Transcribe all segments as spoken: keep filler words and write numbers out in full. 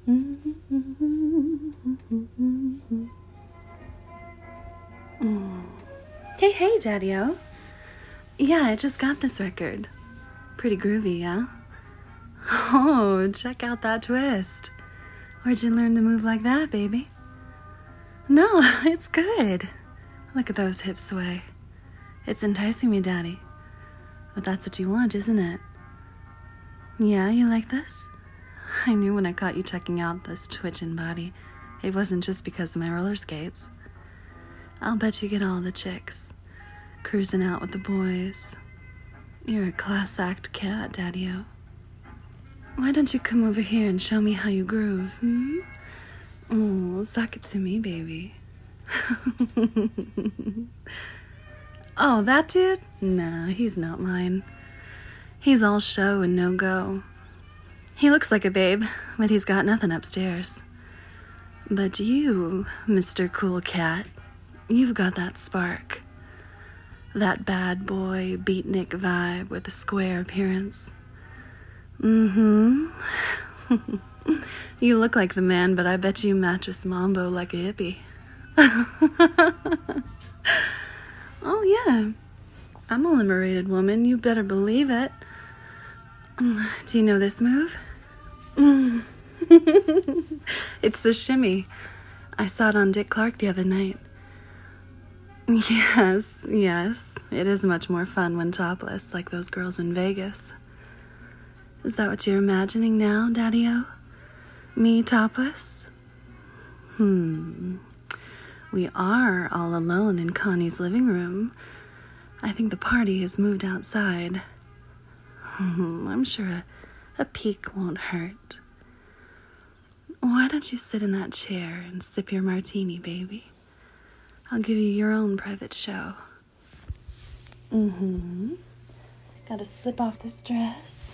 Hey, hey, Daddy-O. Yeah, I just got this record. Pretty groovy, yeah? Oh, check out that twist. Where'd you learn to move like that, baby? No, it's good. Look at those hips sway. It's enticing me, Daddy. But that's what you want, isn't it? Yeah, you like this? I knew when I caught you checking out this twitching body, it wasn't just because of my roller skates. I'll bet you get all the chicks, cruising out with the boys. You're a class act cat, Daddy-O. Why don't you come over here and show me how you groove, hmm? Oh, suck it to me, baby. Oh, that dude? Nah, he's not mine. He's all show and no go. He looks like a babe, but he's got nothing upstairs. But you, Mister Cool Cat, you've got that spark. That bad boy beatnik vibe with a square appearance. Mm-hmm. You look like the man, but I bet you mattress mambo like a hippie. Oh, yeah. I'm a liberated woman. You better believe it. Do you know this move? It's the shimmy. I saw it on Dick Clark the other night. Yes, yes. It is much more fun when topless, like those girls in Vegas. Is that what you're imagining now, Daddy-O? Me topless? Hmm. We are all alone in Connie's living room. I think the party has moved outside. I'm sure a, a peek won't hurt. Why don't you sit in that chair and sip your martini, baby? I'll give you your own private show. Mm-hmm. Gotta slip off this dress.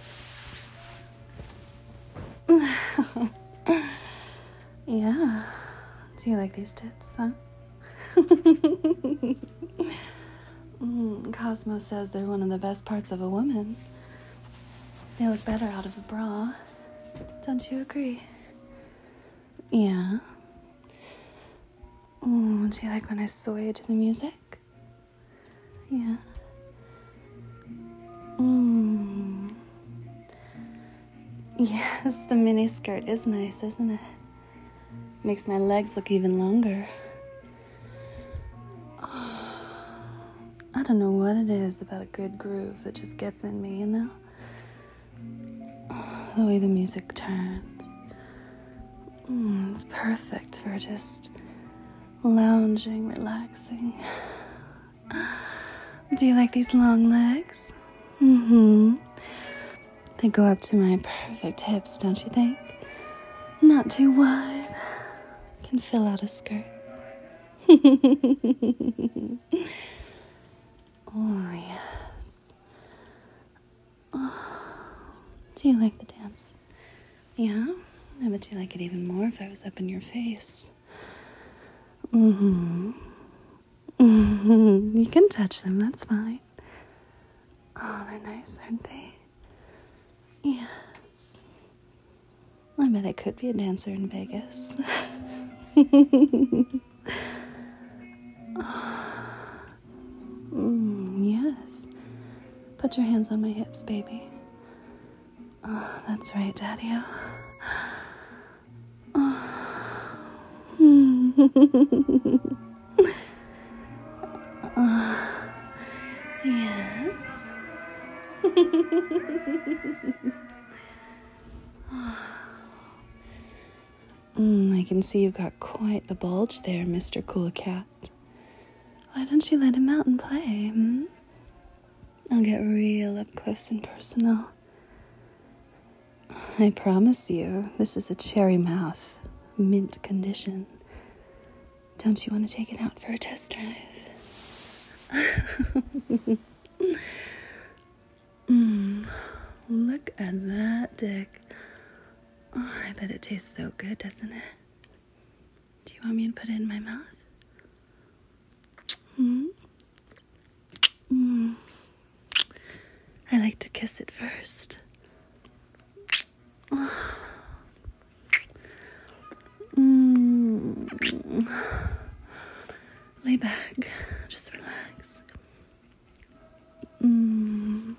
Yeah. Do you like these tits, huh? mm, Cosmo says they're one of the best parts of a woman. They look better out of a bra. Don't you agree? Yeah. Oh, do you like when I sway to the music? Yeah. Mm. Yes, the mini skirt is nice, isn't it? Makes my legs look even longer. Oh, I don't know what it is about a good groove that just gets in me, you know? Oh, the way the music turns. Mm, it's perfect for just lounging, relaxing. Do you like these long legs? Mm-hmm. They go up to my perfect hips, don't you think? Not too wide. Can fill out a skirt. Oh, yes. Oh. Do you like the dance? Yeah? I bet you like it even more if I was up in your face. Mm-hmm. Mm-hmm. You can touch them, that's fine. Oh, they're nice, aren't they? Yes. I bet I could be a dancer in Vegas. mm, yes. Put your hands on my hips, baby. Oh, that's right, Daddy-O. Oh. oh. Yes. mm, I can see you've got quite the bulge there, Mister Cool Cat. Why don't you let him out and play, hmm? I'll get real up close and personal. I promise you, this is a cherry mouth, mint condition. Don't you want to take it out for a test drive? mm, look at that dick. Oh, I bet it tastes so good, doesn't it? Do you want me to put it in my mouth? Hmm? Mm. I like to kiss it first. Oh. Mm. Lay back. Just relax. Mm.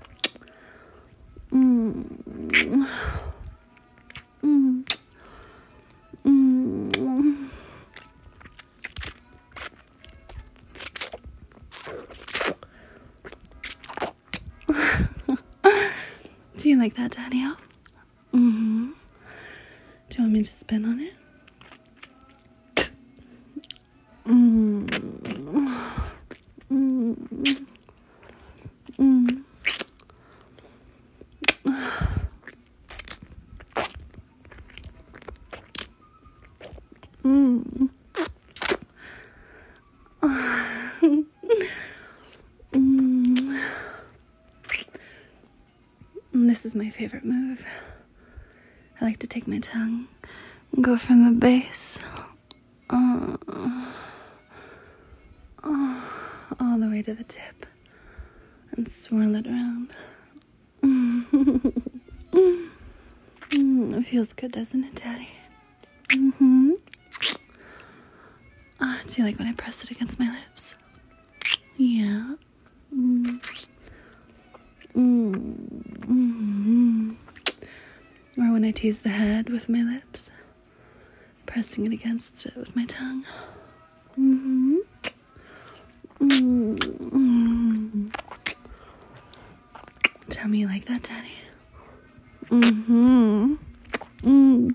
Mm. Mm. Mm. Do you like that, Daddy-O? Mm-hmm. Do you want me to spin on it? Mm. Mm. Mm. Mm. Mm. This is my favorite move. I like to take my tongue and go from the base uh, uh, all the way to the tip and swirl it around. Mm, it feels good, doesn't it, Daddy? Mm-hmm. Uh, do you like when I press it against my lips? Yeah. Mm. Mm. Mm-hmm. Or when I tease the head with my lips, pressing it against it with my tongue. Mm-hmm. Mm-hmm. Tell me you like that, Daddy. Mm-hmm. Mm.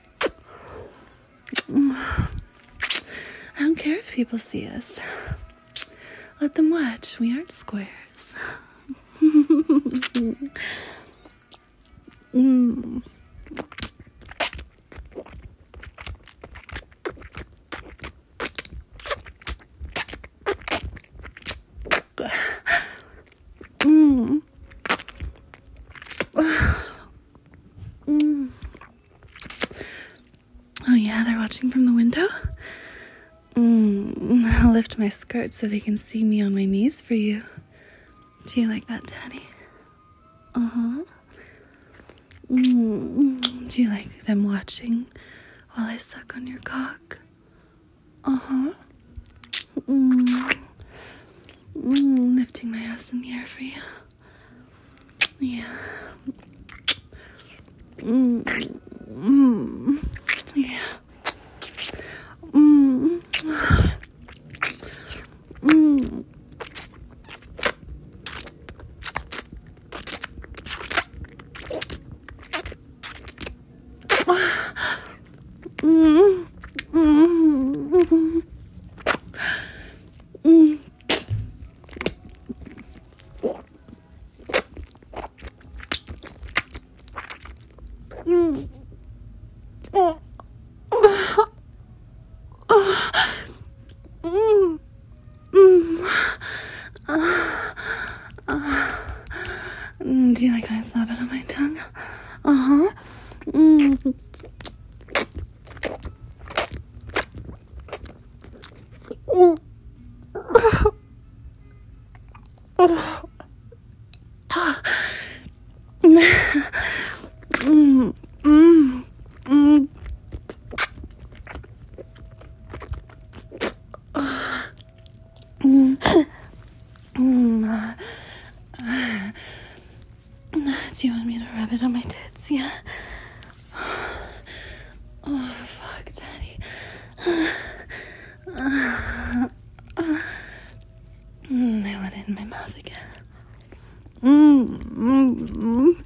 I don't care if people see us. Let them watch. We aren't squares. Mm. Mm. Mm. Oh yeah, they're watching from the window? Mm. I'll lift my skirt so they can see me on my knees for you. Do you like that, Daddy? Uh-huh. Mm. Do you like them watching while I suck on your cock? Uh-huh. Mm. Mm. Lifting my ass in the air for you. Yeah. Mm. Mm. Yeah. Mm. Mm. Mm. Mm. Mm. Mm. Oh. Mm. Mm. Uh, uh. Mm. Do you like when I slap it on my tongue? Uh-huh. Mm. Mm. Mm. Mm. Mm. Mm. Mm. Uh, do you want me to rub it on my tits? Yeah. Oh, fuck, Daddy. Uh, uh, mm, I want it in my mouth again. Mm, mm, mm.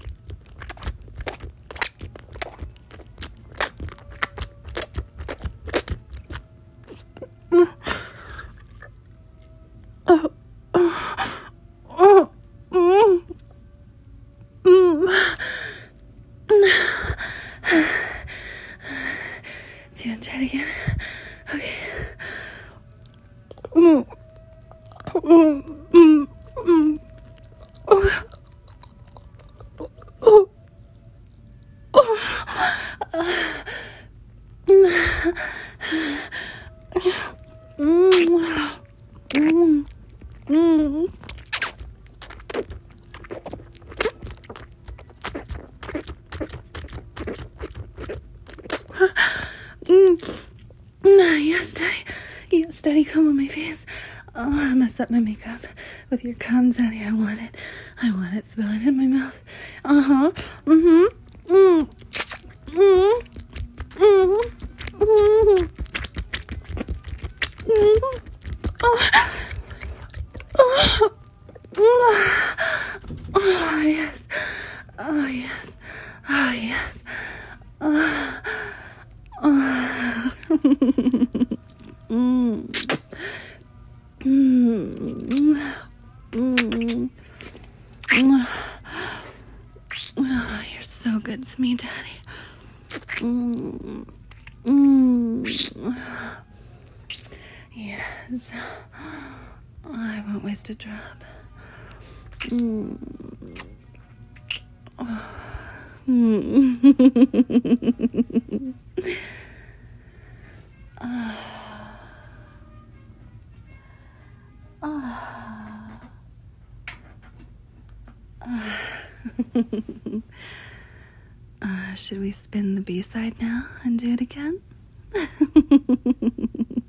Oh, oh, oh, mm, mm. Do you want to try it again? Okay. Mm. Mm. Mm. Mm. steady cum on my face. Oh, I messed up my makeup with your cum, Daddy. I want it. I want it. Spill it in my mouth. Uh-huh. Mm-hmm. Mm. Mm. Mm. Mm. Mm. Oh. Oh. Oh, yes. Oh, yes. Oh, yes. Oh. Oh. Mm. Mm. Mm. Oh, you're so good to me, Daddy. Mm. Mm. Yes. Oh, I won't waste a drop. Mm. Oh. Mm. Oh. Oh. Oh. uh, should we spin the B-side now and do it again?